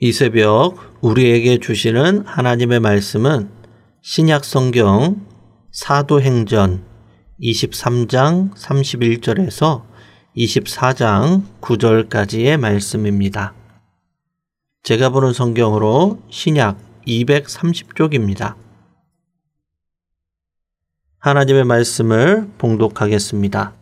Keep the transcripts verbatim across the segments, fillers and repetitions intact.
이 새벽 우리에게 주시는 하나님의 말씀은 신약 성경 사도행전 이십삼 장 삼십일 절에서 이십사 장 구 절까지의 말씀입니다. 제가 보는 성경으로 신약 이백삼십 쪽입니다. 하나님의 말씀을 봉독하겠습니다.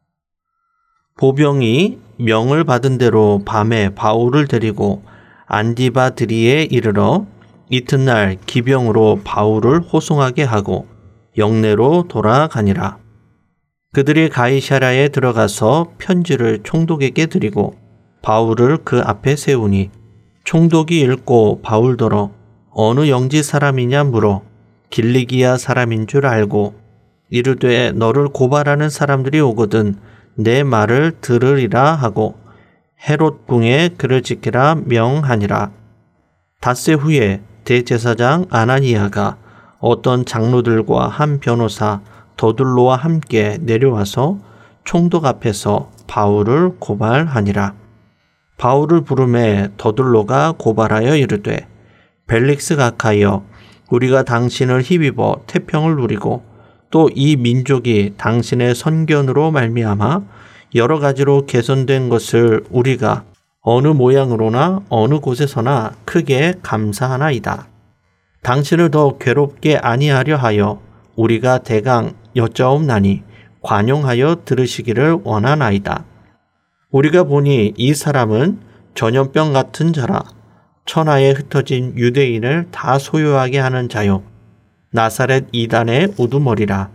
보병이 명을 받은 대로 밤에 바울을 데리고 안디바드리에 이르러 이튿날 기병으로 바울을 호송하게 하고 영내로 돌아가니라. 그들이 가이사랴에 들어가서 편지를 총독에게 드리고 바울을 그 앞에 세우니 총독이 읽고 바울더러 어느 영지 사람이냐 물어 길리기아 사람인 줄 알고 이르되 너를 고발하는 사람들이 오거든 내 말을 들으리라 하고 헤롯 궁에 그를 지키라 명하니라. 닷새 후에 대제사장 아나니아가 어떤 장로들과 한 변호사 더둘로와 함께 내려와서 총독 앞에서 바울을 고발하니라. 바울을 부르매 더둘로가 고발하여 이르되 벨릭스 각하여 우리가 당신을 힘입어 태평을 누리고 또 이 민족이 당신의 선견으로 말미암아 여러 가지로 개선된 것을 우리가 어느 모양으로나 어느 곳에서나 크게 감사하나이다. 당신을 더 괴롭게 아니하려 하여 우리가 대강 여짜옵나니 관용하여 들으시기를 원하나이다. 우리가 보니 이 사람은 전염병 같은 자라 천하에 흩어진 유대인을 다 소유하게 하는 자요 나사렛 이단의 우두머리라.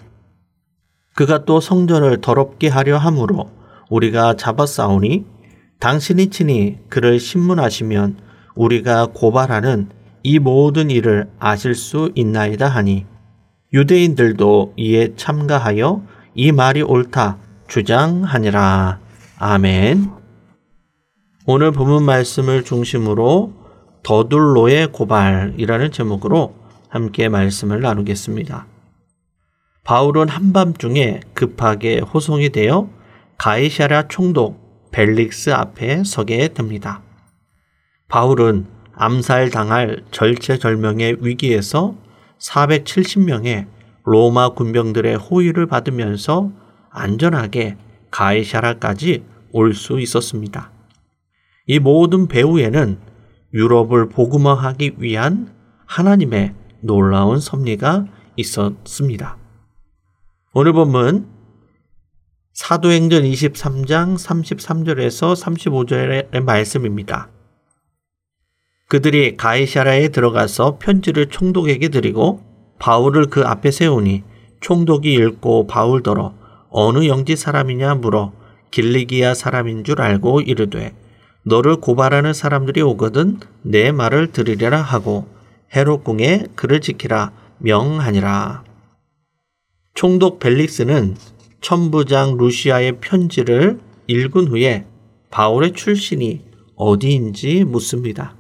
그가 또 성전을 더럽게 하려 함으로 우리가 잡아싸우니 당신이 친히 그를 신문하시면 우리가 고발하는 이 모든 일을 아실 수 있나이다 하니 유대인들도 이에 참가하여 이 말이 옳다 주장하니라. 아멘. 오늘 본문 말씀을 중심으로 더둘로의 고발이라는 제목으로 함께 말씀을 나누겠습니다. 바울은 한밤중에 급하게 호송이 되어 가이사랴 총독 벨릭스 앞에 서게 됩니다. 바울은 암살당할 절체절명의 위기에서 사백칠십 명의 로마 군병들의 호위를 받으면서 안전하게 가이사랴까지 올 수 있었습니다. 이 모든 배후에는 유럽을 복음화하기 위한 하나님의 놀라운 섭리가 있었습니다. 오늘 본문 사도행전 이십삼 장 삼십삼 절에서 삼십오 절의 말씀입니다. 그들이 가이사랴에 들어가서 편지를 총독에게 드리고 바울을 그 앞에 세우니 총독이 읽고 바울더러 어느 영지 사람이냐 물어 길리기아 사람인 줄 알고 이르되 너를 고발하는 사람들이 오거든 내 말을 들으리라 하고 헤롯 궁에 그를 지키라 명하니라. 총독 벨릭스는 천부장 루시아의 편지를 읽은 후에 바울의 출신이 어디인지 묻습니다.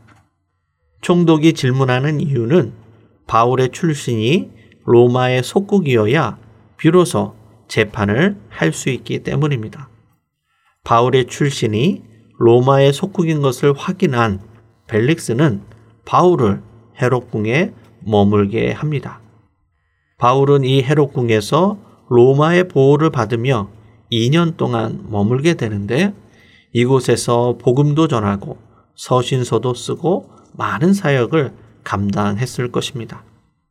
총독이 질문하는 이유는 바울의 출신이 로마의 속국이어야 비로소 재판을 할 수 있기 때문입니다. 바울의 출신이 로마의 속국인 것을 확인한 벨릭스는 바울을 헤롯 궁에 머물게 합니다. 바울은 이 헤롯 궁에서 로마의 보호를 받으며 이 년 동안 머물게 되는데 이곳에서 복음도 전하고 서신서도 쓰고 많은 사역을 감당했을 것입니다.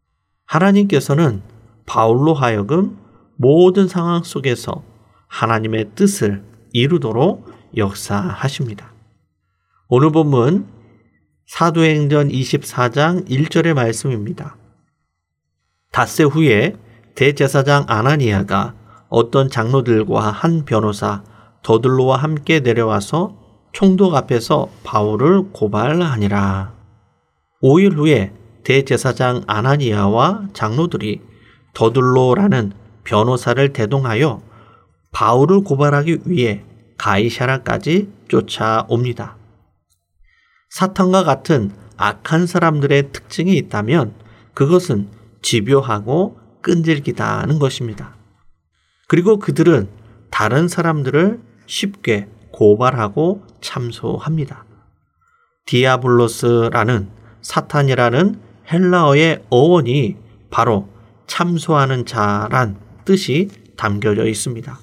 하나님께서는 바울로 하여금 모든 상황 속에서 하나님의 뜻을 이루도록 역사하십니다. 오늘 본문 사도행전 이십사 장 일 절의 말씀입니다. 닷새 후에 대제사장 아나니아가 어떤 장로들과 한 변호사 더둘로와 함께 내려와서 총독 앞에서 바울을 고발하니라. 오 일 후에 대제사장 아나니아와 장로들이 더둘로라는 변호사를 대동하여 바울을 고발하기 위해 가이사랴까지 쫓아옵니다. 사탄과 같은 악한 사람들의 특징이 있다면 그것은 집요하고 끈질기다는 것입니다. 그리고 그들은 다른 사람들을 쉽게 고발하고 참소합니다. 디아블로스라는 사탄이라는 헬라어의 어원이 바로 참소하는 자란 뜻이 담겨져 있습니다.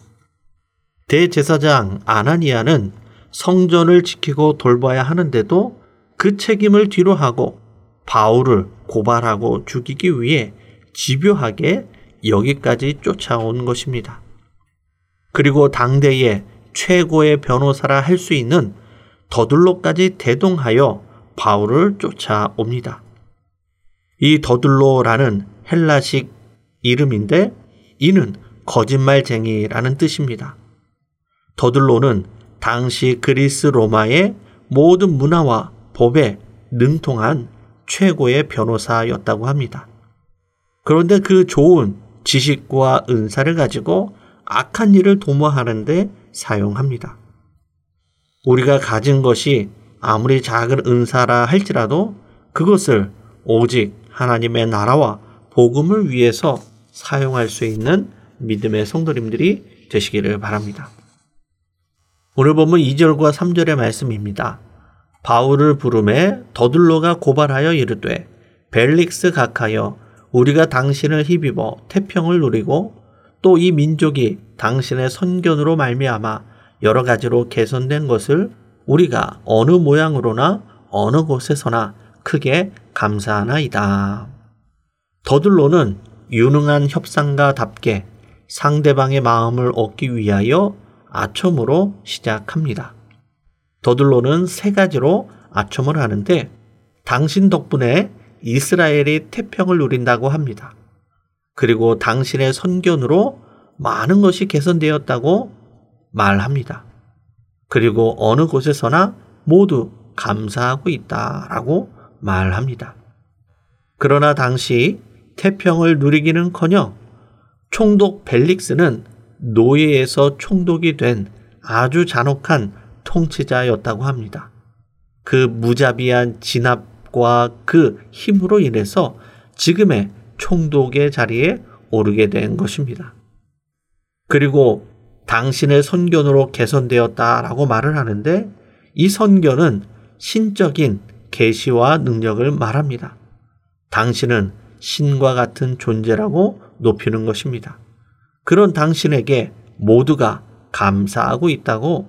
대제사장 아나니아는 성전을 지키고 돌봐야 하는데도 그 책임을 뒤로 하고 바울을 고발하고 죽이기 위해 집요하게 여기까지 쫓아온 것입니다. 그리고 당대의 최고의 변호사라 할 수 있는 더둘로까지 대동하여 바울을 쫓아옵니다. 이 더둘로라는 헬라식 이름인데 이는 거짓말쟁이라는 뜻입니다. 더둘로는 당시 그리스 로마의 모든 문화와 법에 능통한 최고의 변호사였다고 합니다. 그런데 그 좋은 지식과 은사를 가지고 악한 일을 도모하는 데 사용합니다. 우리가 가진 것이 아무리 작은 은사라 할지라도 그것을 오직 하나님의 나라와 복음을 위해서 사용할 수 있는 믿음의 성도님들이 되시기를 바랍니다. 오늘 본문 이 절과 삼 절의 말씀입니다. 바울을 부르매 더둘로가 고발하여 이르되 벨릭스 각하여 우리가 당신을 힘입어 태평을 누리고 또 이 민족이 당신의 선견으로 말미암아 여러 가지로 개선된 것을 우리가 어느 모양으로나 어느 곳에서나 크게 감사하나이다. 더둘로는 유능한 협상가답게 상대방의 마음을 얻기 위하여 아첨으로 시작합니다. 더둘로는 세 가지로 아첨을 하는데 당신 덕분에 이스라엘이 태평을 누린다고 합니다. 그리고 당신의 선견으로 많은 것이 개선되었다고 말합니다. 그리고 어느 곳에서나 모두 감사하고 있다라고 말합니다. 그러나 당시 태평을 누리기는커녕 총독 벨릭스는 노예에서 총독이 된 아주 잔혹한 통치자였다고 합니다. 그 무자비한 진압과 그 힘으로 인해서 지금의 총독의 자리에 오르게 된 것입니다. 그리고 당신의 선견으로 개선되었다라고 말을 하는데 이 선견은 신적인 계시와 능력을 말합니다. 당신은 신과 같은 존재라고 높이는 것입니다. 그런 당신에게 모두가 감사하고 있다고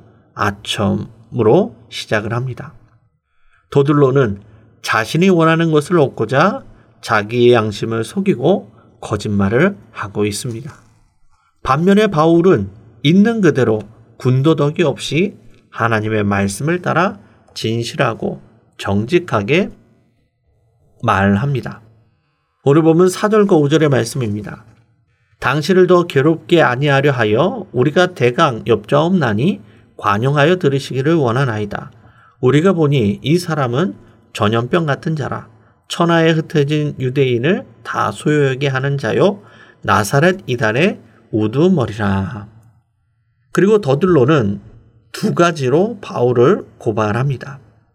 아첨으로 시작을 합니다. 더둘로는 자신이 원하는 것을 얻고자 자기의 양심을 속이고 거짓말을 하고 있습니다. 반면에 바울은 있는 그대로 군더더기 없이 하나님의 말씀을 따라 진실하고 정직하게 말합니다. 오늘 보면 사 절과 오 절의 말씀입니다. 당신을 더 괴롭게 아니하려 하여 우리가 대강 엽자옵나니 관용하여 들으시기를 원하나이다. 우리가 보니 이 사람은 전염병 같은 자라 천하에 흩어진 유대인을 다 소요하게 하는 자요 나사렛 이단의 우두머리라. 그리고 더둘로는 두 가지로 바울을 고발합니다.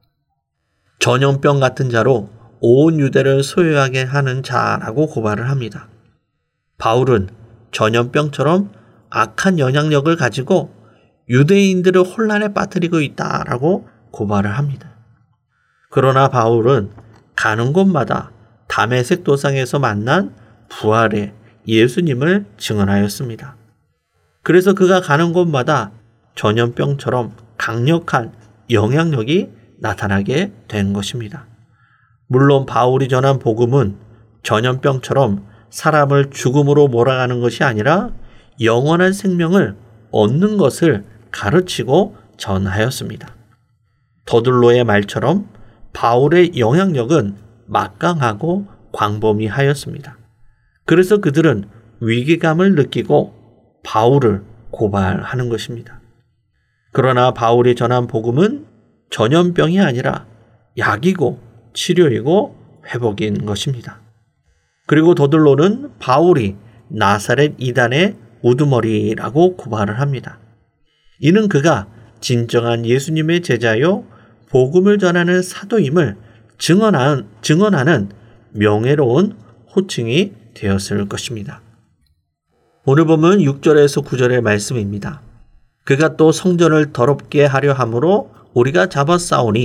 전염병 같은 자로 온 유대를 소유하게 하는 자라고 고발을 합니다. 바울은 전염병처럼 악한 영향력을 가지고 유대인들을 혼란에 빠뜨리고 있다라고 고발을 합니다. 그러나 바울은 가는 곳마다 다메섹 도상에서 만난 부활의 예수님을 증언하였습니다. 그래서 그가 가는 곳마다 전염병처럼 강력한 영향력이 나타나게 된 것입니다. 물론 바울이 전한 복음은 전염병처럼 사람을 죽음으로 몰아가는 것이 아니라 영원한 생명을 얻는 것을 가르치고 전하였습니다. 더둘로의 말처럼 바울의 영향력은 막강하고 광범위하였습니다. 그래서 그들은 위기감을 느끼고 바울을 고발하는 것입니다. 그러나 바울이 전한 복음은 전염병이 아니라 약이고 치료이고 회복인 것입니다. 그리고 더둘로는 바울이 나사렛 이단의 우두머리라고 고발을 합니다. 이는 그가 진정한 예수님의 제자요 복음을 전하는 사도임을 증언한, 증언하는 명예로운 호칭이 되었을 것입니다. 오늘 보면 육 절에서 구 절의 말씀입니다. 그가 또 성전을 더럽게 하려 함으로 우리가 잡아싸우니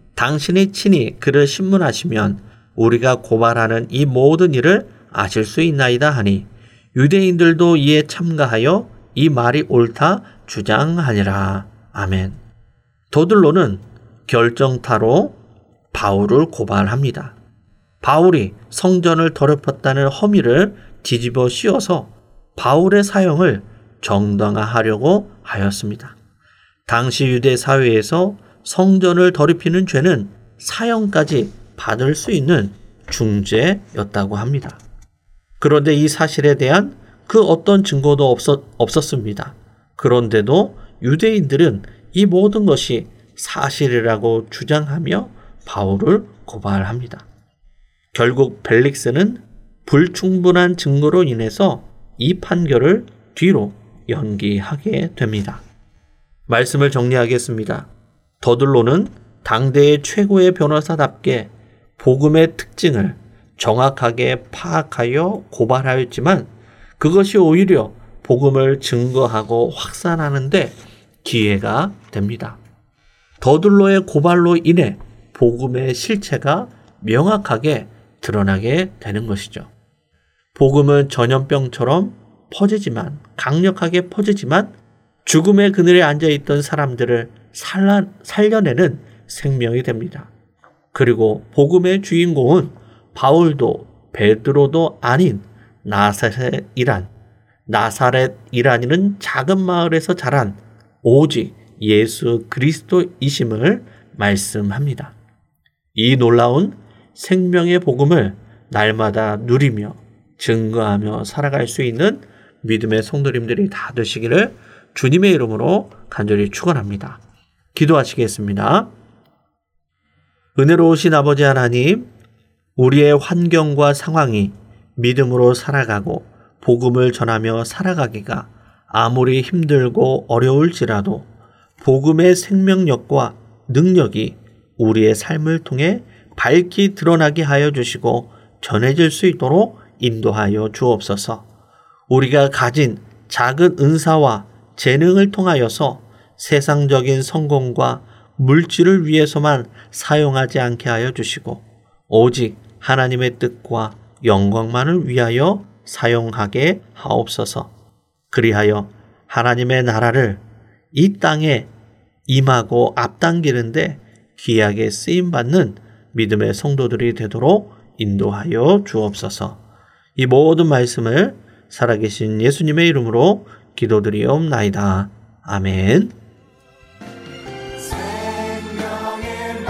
당신이 친히 그를 신문하시면 우리가 고발하는 이 모든 일을 아실 수 있나이다 하니 유대인들도 이에 참가하여 이 말이 옳다 주장하니라. 아멘. 더들로는 결정타로 바울을 고발합니다. 바울이 성전을 더럽혔다는 혐의를 뒤집어 씌워서 바울의 사형을 정당화하려고 하였습니다. 당시 유대 사회에서 성전을 더럽히는 죄는 사형까지 받을 수 있는 중죄였다고 합니다. 그런데 이 사실에 대한 그 어떤 증거도 없었, 없었습니다. 그런데도 유대인들은 이 모든 것이 사실이라고 주장하며 바울을 고발합니다. 결국 벨릭스는 불충분한 증거로 인해서 이 판결을 뒤로 연기하게 됩니다. 말씀을 정리하겠습니다. 더들로는 당대의 최고의 변호사답게 복음의 특징을 정확하게 파악하여 고발하였지만 그것이 오히려 복음을 증거하고 확산하는 데 기회가 됩니다. 더들로의 고발로 인해 복음의 실체가 명확하게 드러나게 되는 것이죠. 복음은 전염병처럼 퍼지지만 강력하게 퍼지지만 죽음의 그늘에 앉아있던 사람들을 살라, 살려내는 생명이 됩니다. 그리고 복음의 주인공은 바울도 베드로도 아닌 나사렛이란 나사렛이라는 작은 마을에서 자란 오직 예수 그리스도이심을 말씀합니다. 이 놀라운 생명의 복음을 날마다 누리며 증거하며 살아갈 수 있는 믿음의 성도님들이 다 되시기를 주님의 이름으로 간절히 축원합니다. 기도하시겠습니다. 은혜로우신 아버지 하나님, 우리의 환경과 상황이 믿음으로 살아가고 복음을 전하며 살아가기가 아무리 힘들고 어려울지라도 복음의 생명력과 능력이 우리의 삶을 통해 밝히 드러나게 하여 주시고 전해질 수 있도록 인도하여 주옵소서. 우리가 가진 작은 은사와 재능을 통하여서 세상적인 성공과 물질을 위해서만 사용하지 않게 하여 주시고 오직 하나님의 뜻과 영광만을 위하여 사용하게 하옵소서. 그리하여 하나님의 나라를 이 땅에 임하고 앞당기는데 귀하게 쓰임받는 믿음의 성도들이 되도록 인도하여 주옵소서. 이 모든 말씀을 살아계신 예수님의 이름으로 기도드리옵나이다. 아멘. 생명의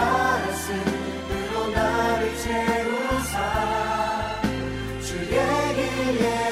말씀으로 나를 채우사 주의 길에